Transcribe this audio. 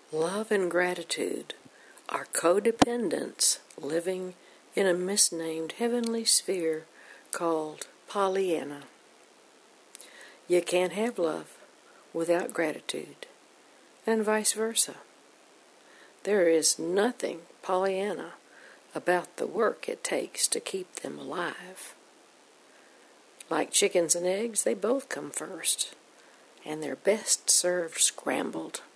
Love and gratitude are codependents living in a misnamed heavenly sphere called Pollyanna. You can't have love without gratitude, and vice versa. There is nothing Pollyanna about the work it takes to keep them alive. Like chickens and eggs, they both come first, and they're best served scrambled.